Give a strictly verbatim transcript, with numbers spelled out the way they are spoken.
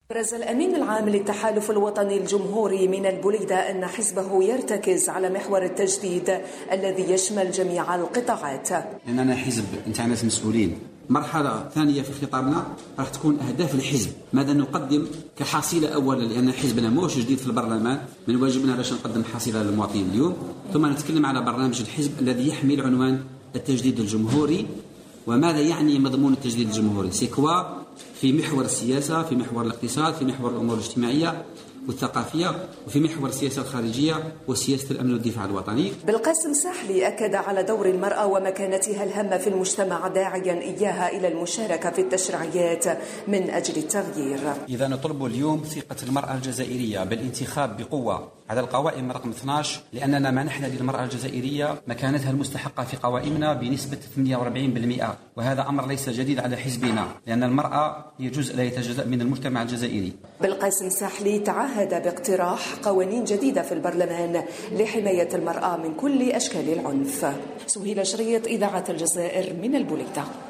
أبرز الأمين العام للتحالف الوطني الجمهوري من البليدة أن حزبه يرتكز على محور التجديد الذي يشمل جميع القطاعات. لأننا حزب نتاع ناس مسؤولين. مرحلة ثانية في خطابنا راح تكون أهداف الحزب، ماذا نقدم كحصيلة أولا، لأن حزبنا موش جديد في البرلمان، من واجبنا باش نقدم حصيلة للمواطنين اليوم، ثم نتكلم على برنامج الحزب الذي يحمل عنوان التجديد الجمهوري. وماذا يعني مضمون التجديد الجمهوري؟ سيكوا في محور السياسة، في محور الاقتصاد، في محور الأمور الاجتماعية والثقافية، وفي محور السياسة الخارجية وسياسة الأمن والدفاع الوطني. بالقاسم ساحلي أكد على دور المرأة ومكانتها الهامة في المجتمع، داعيا إياها إلى المشاركة في التشريعات من أجل التغيير. إذا نطلب اليوم ثقة المرأة الجزائرية بالانتخاب بقوة على القوائم رقم اثني عشر، لأننا منحنا للمرأة الجزائرية مكانتها المستحقة في قوائمنا بنسبة ثمانية وأربعين بالمئة، وهذا أمر ليس جديد على حزبنا، لأن المرأة هي جزء لا يتجزأ من المجتمع الجزائري. بالقاسم ساحلي تعهد باقتراح قوانين جديدة في البرلمان لحماية المرأة من كل أشكال العنف. سهيلة شريط، إذاعة الجزائر من البليدة.